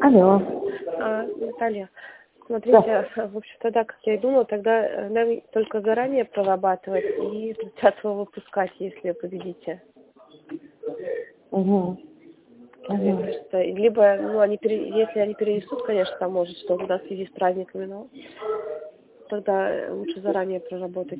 Алло. Наталья, Да. смотрите, в общем, тогда, как я и думала, тогда нам только заранее прорабатывать и 30-го выпускать, если победите. Угу. Мне кажется, либо, ну, если они перенесут, конечно, там может что у нас в связи с праздниками, но тогда лучше заранее проработать.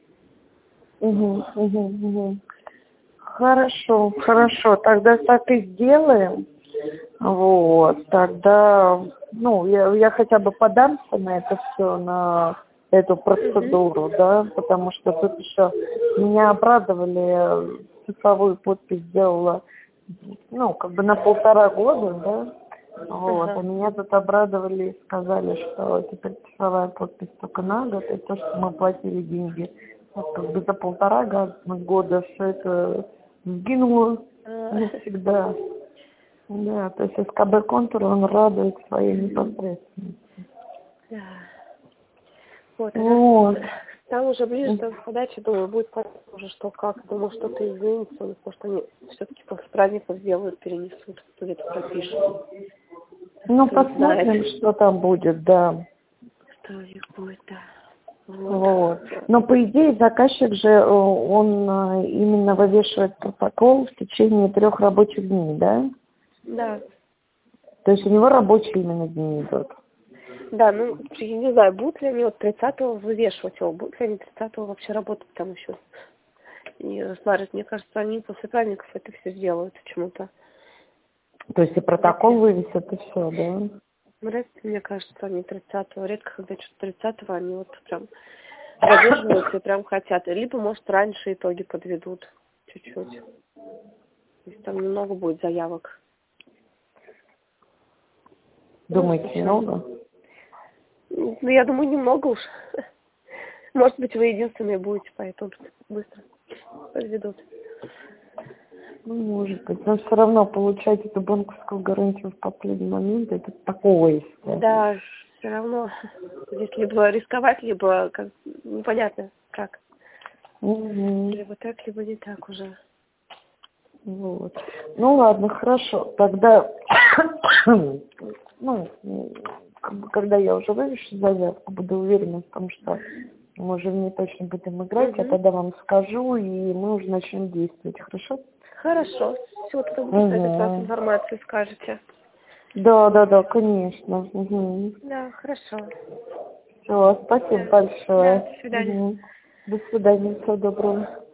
Угу. Хорошо, хорошо. Тогда так и сделаем. Вот. Тогда, ну, я хотя бы подамся на это все, на эту процедуру, да, потому что тут еще меня обрадовали, цифровую подпись сделала, ну, как бы на 1,5 года, да. Вот, а меня тут обрадовали и сказали, что теперь цифровая подпись только на год, и то, что мы платили деньги, вот, как бы за 1,5 года все это сгинуло навсегда. Да, то есть СКБ Контур, он радует своей непосредственностью. Да. Вот, Вот. там уже ближе к подаче, думаю, будет понятно уже, что как. Думаю, что-то изменится, потому что они все-таки после праздников сделают, перенесут, где-то пропишут. Ну, посмотрим, что там будет, да. Что у них будет, да. Вот. Но, по идее, заказчик же, он именно вывешивает протокол в течение 3 рабочих дней, да? Да. То есть у него рабочие именно дни идут. Да, ну, я не знаю, будут ли они вот 30-го вывешивать его, будут ли они 30-го вообще работать там еще. И смотрят, мне кажется, они после праздников это все сделают почему-то. То есть и протокол вывесят, и все, да? Вряд ли, мне кажется, они 30-го. Редко, когда что-то 30-го, они вот прям задерживаются и прям хотят. Либо, может, раньше итоги подведут чуть-чуть. Если там немного будет заявок. Думаете, много? Ну, я думаю, немного уж. Может быть, вы единственные будете, поэтому быстро подведут. Ну, может быть. Но все равно получать эту банковскую гарантию в последний момент, это такое себе. Да, все равно. Здесь либо рисковать, либо как непонятно как. Либо так, либо не так уже. Вот. Ну ладно, хорошо. Тогда, ну, когда я уже вывешу заявку, буду уверена в том, что мы уже в ней точно будем играть, я тогда вам скажу, и мы уже начнем действовать, хорошо? Хорошо. Все, тогда буду ждать от вас информацию, скажете. Да, конечно. Да, хорошо. Все, спасибо большое. Да, до свидания. До свидания, всего доброго.